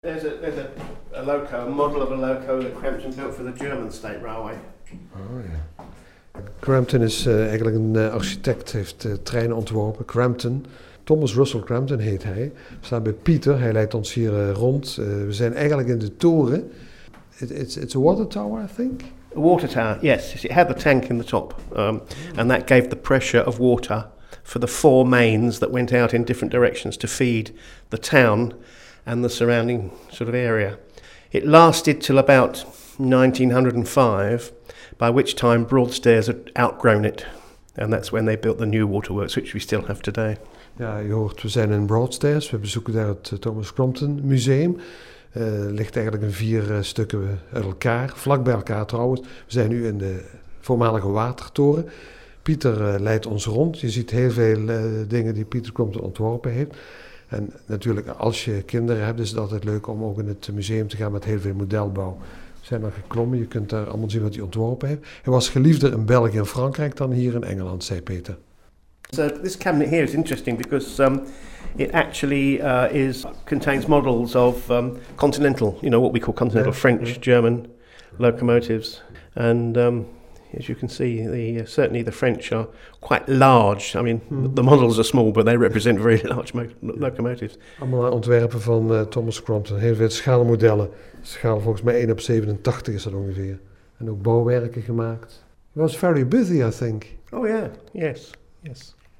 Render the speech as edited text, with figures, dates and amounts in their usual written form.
There's a loco, a model of a loco that Crampton built for the German State Railway. Oh ja. Crampton is eigenlijk een architect, heeft treinen ontworpen. Crampton, Thomas Russell Crampton heet hij. We staan bij Pieter, hij leidt ons hier rond. We zijn eigenlijk in de toren. It's a water tower, I think? A water tower, yes. It had the tank in the top, and that gave the pressure of water for the 4 mains that went out in different directions to feed the town and the surrounding sort of area. It lasted till about 1905, by which time Broadstairs had outgrown it. And that's when they built the new waterworks, which we still have today. Ja, je hoort, we zijn in Broadstairs. We bezoeken daar het Thomas Crampton Museum. Ligt eigenlijk in 4 stukken uit elkaar, vlak bij elkaar trouwens. We zijn nu in de voormalige watertoren. Pieter leidt ons rond. Je ziet heel veel dingen die Pieter Crampton ontworpen heeft. En natuurlijk, als je kinderen hebt, is het altijd leuk om ook in het museum te gaan met heel veel modelbouw. We zijn er geklommen, je kunt daar allemaal zien wat hij ontworpen heeft. Hij was geliefder in België en Frankrijk dan hier in Engeland, zei Peter. So this cabinet here is interesting because it actually contains models of continental, what we call continental French, German locomotives. And as you can see, certainly the French are quite large. I mean, the models are small, but they represent very large locomotives. Allemaal ontwerpen van Thomas Crampton, heel veel schaalmodellen. Schaal volgens mij 1/87 is dat ongeveer. En ook bouwwerken gemaakt. He was very busy, I think. Oh yeah, yes.